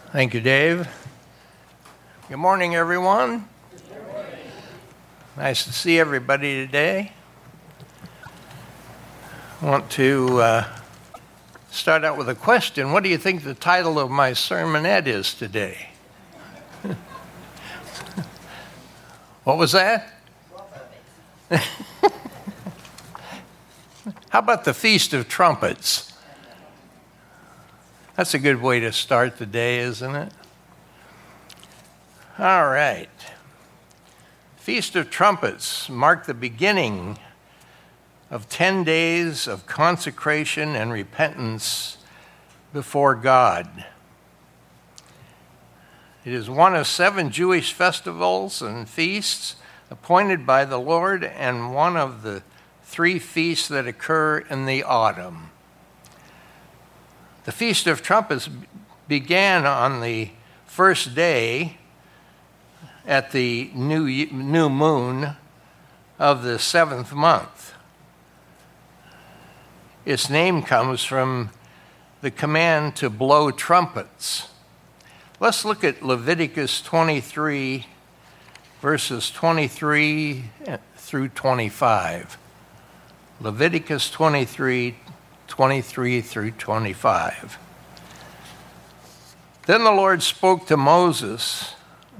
Thank you, Dave. Good morning, everyone. Good morning. Nice to see everybody today. I want to start out with a question. What do you think the title of my sermonette is today? What was that? How about the Feast of Trumpets? That's a good way to start the day, isn't it? All right. Feast of Trumpets mark the beginning of 10 days of consecration and repentance before God. It is one of 7 Jewish festivals and feasts appointed by the Lord, and one of the 3 feasts that occur in the autumn. The Feast of Trumpets began on the first day at the new moon of the 7th month. Its name comes from the command to blow trumpets. Let's look at Leviticus 23, verses 23 through 25. Leviticus 23 through 25. Then the Lord spoke to Moses,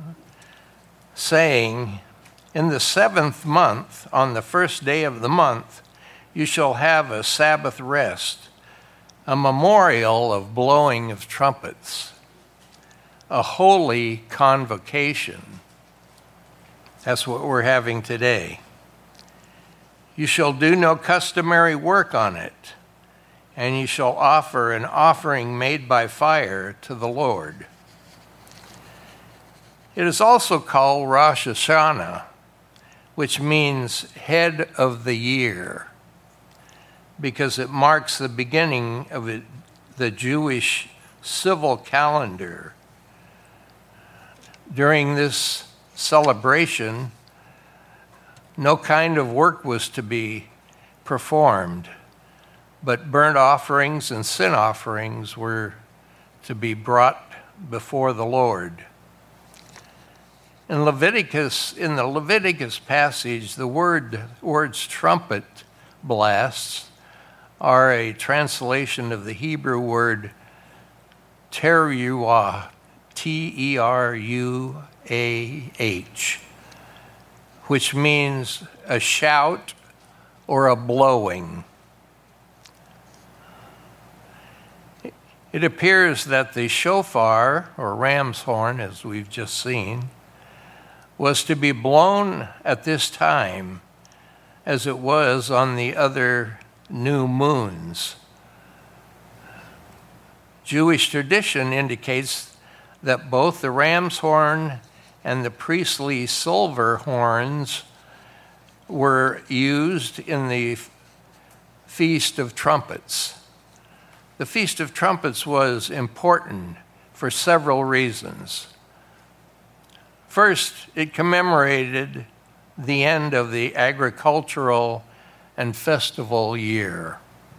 saying, "In the 7th month, on the first day of the month, you shall have a Sabbath rest, a memorial of blowing of trumpets, a holy convocation." That's what we're having today. "You shall do no customary work on it, and you shall offer an offering made by fire to the Lord. It is also called Rosh Hashanah, which means head of the year, because it marks the beginning of the Jewish civil calendar. During this celebration, no kind of work was to be performed, but burnt offerings and sin offerings were to be brought before the Lord. In the Leviticus passage, the words trumpet blasts are a translation of the Hebrew word teruah, T-E-R-U-A-H, which means a shout or a blowing. It appears that the shofar, or ram's horn, as we've just seen, was to be blown at this time as it was on the other new moons. Jewish tradition indicates that both the ram's horn and the priestly silver horns were used in the Feast of Trumpets. The Feast of Trumpets was important for several reasons. First, it commemorated the end of the agricultural and festival year.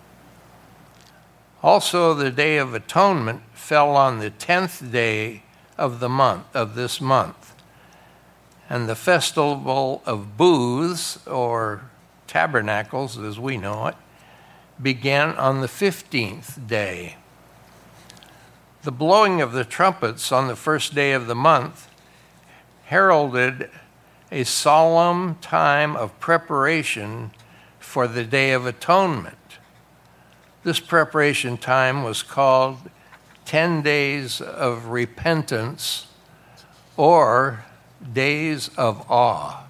Also, the Day of Atonement fell on the 10th day of this month, and the Festival of Booths, or Tabernacles as we know it, began on the 15th day. The blowing of the trumpets on the first day of the month heralded a solemn time of preparation for the Day of Atonement. This preparation time was called 10 Days of Repentance, or Days of Awe.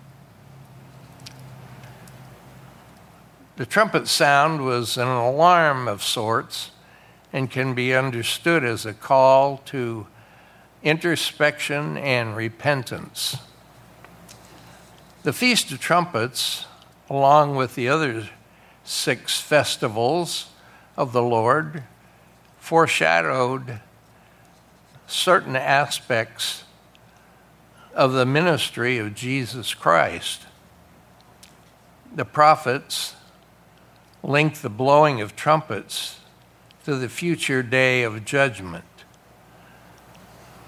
The trumpet sound was an alarm of sorts and can be understood as a call to introspection and repentance. The Feast of Trumpets, along with the other 6 festivals of the Lord, foreshadowed certain aspects of the ministry of Jesus Christ. The prophets linked the blowing of trumpets to the future day of judgment.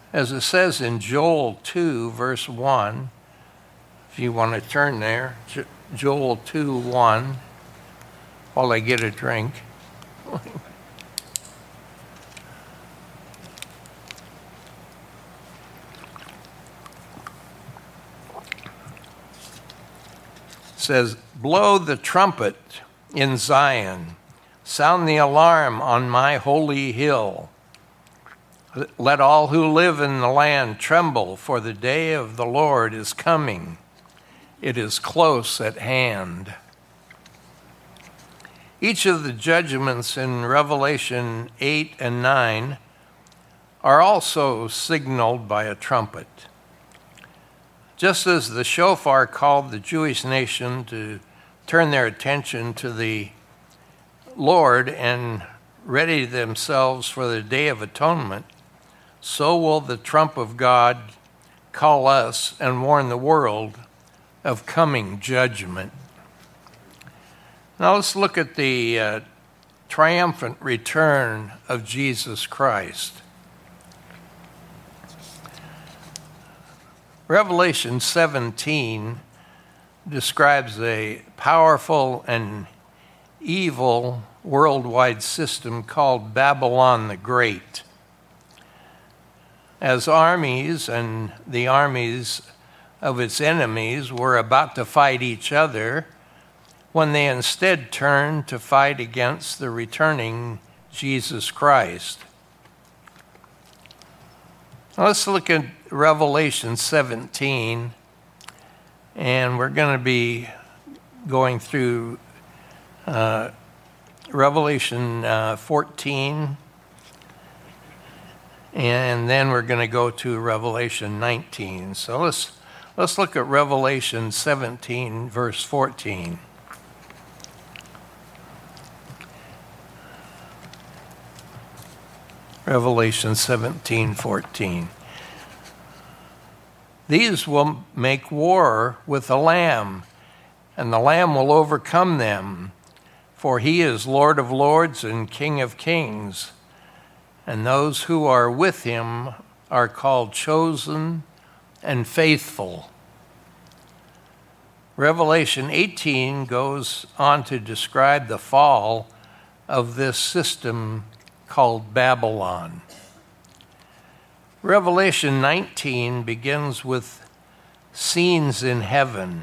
As it says in Joel 2, verse 1, if you want to turn there, Joel 2:1, while I get a drink. Says, blow the trumpet in Zion, sound the alarm on my holy hill. Let all who live in the land tremble, for the day of the Lord is coming. It is close at hand. Each of the judgments in Revelation 8 and 9 are also signaled by a trumpet. Just as the shofar called the Jewish nation to turn their attention to the Lord and ready themselves for the Day of Atonement, so will the trump of God call us and warn the world of coming judgment. Now let's look at the triumphant return of Jesus Christ. Revelation 17 describes a powerful and evil worldwide system called Babylon the Great. As armies and the armies of its enemies were about to fight each other, when they instead turned to fight against the returning Jesus Christ. Now let's look at Revelation 17, and we're going to be going through Revelation 14, and then we're going to go to Revelation 19. So let's look at Revelation 17, verse 14. Revelation 17:14. These will make war with the Lamb, and the Lamb will overcome them, for he is Lord of lords and King of kings, and those who are with him are called chosen and faithful. Revelation 18 goes on to describe the fall of this system called Babylon. Revelation 19 begins with scenes in heaven.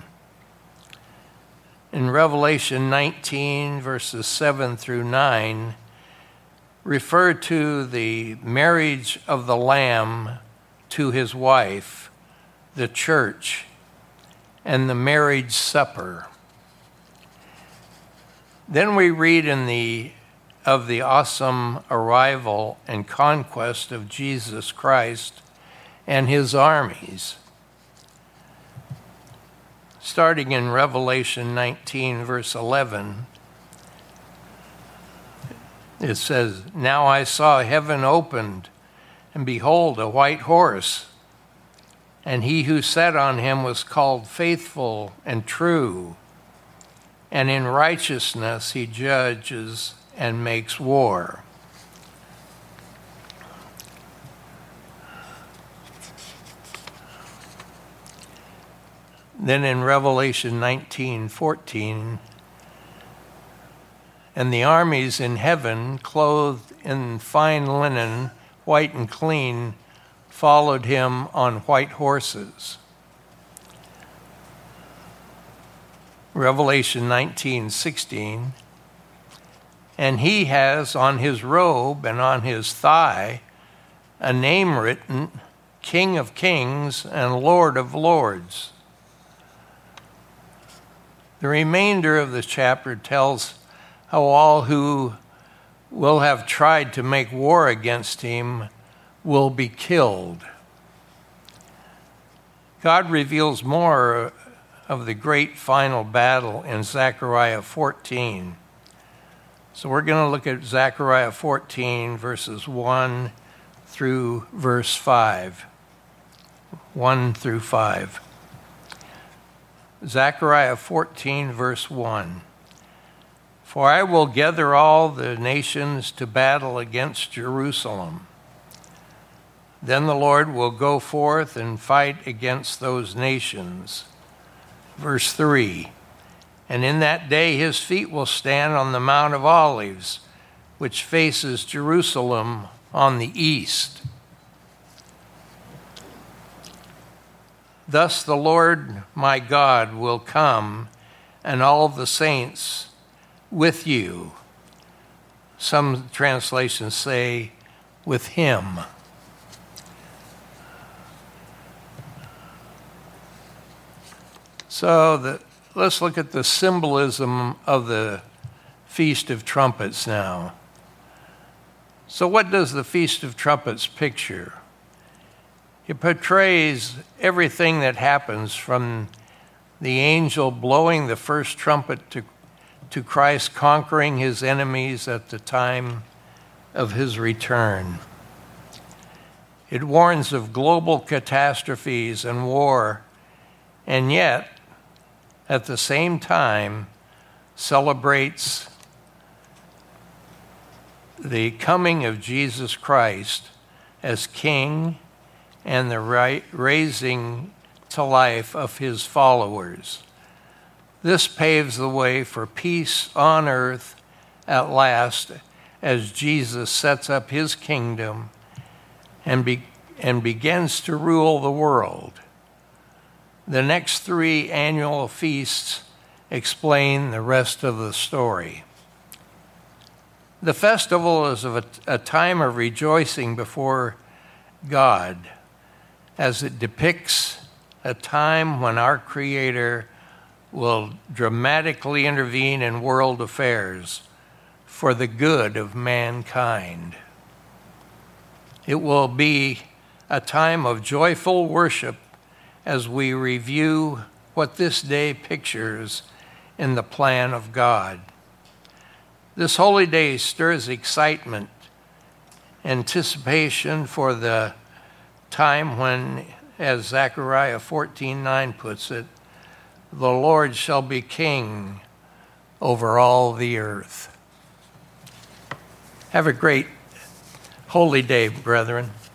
In Revelation 19, verses 7 through 9, refer to the marriage of the Lamb to his wife, the church, and the marriage supper. Then we read of the awesome arrival and conquest of Jesus Christ and his armies. Starting in Revelation 19, verse 11, it says, Now I saw heaven opened, and behold, a white horse, and he who sat on him was called Faithful and True, and in righteousness he judges and makes war. Then in Revelation 19:14, and the armies in heaven, clothed in fine linen, white and clean, followed him on white horses. Revelation 19:16, and he has on his robe and on his thigh a name written, King of Kings and Lord of Lords. The remainder of the chapter tells how all who will have tried to make war against him will be killed. God reveals more of the great final battle in Zechariah 14. So we're going to look at Zechariah 14, verses 1 through verse 5. 1 through 5. Zechariah 14, verse 1. For I will gather all the nations to battle against Jerusalem. Then the Lord will go forth and fight against those nations. Verse 3, and in that day his feet will stand on the Mount of Olives, which faces Jerusalem on the east. Thus the Lord my God will come, and all the saints with you. Some translations say, with him. So let's look at the symbolism of the Feast of Trumpets now. So what does the Feast of Trumpets picture? It portrays everything that happens from the angel blowing the first trumpet to Christ conquering his enemies at the time of his return. It warns of global catastrophes and war, and yet, at the same time, celebrates the coming of Jesus Christ as King and the raising to life of his followers. This paves the way for peace on earth at last as Jesus sets up his kingdom and begins to rule the world. The next 3 annual feasts explain the rest of the story. The festival is a time of rejoicing before God, as it depicts a time when our Creator will dramatically intervene in world affairs for the good of mankind. It will be a time of joyful worship as we review what this day pictures in the plan of God. This holy day stirs excitement, anticipation for the time when, as Zechariah 14:9 puts it, the Lord shall be king over all the earth. Have a great holy day, brethren.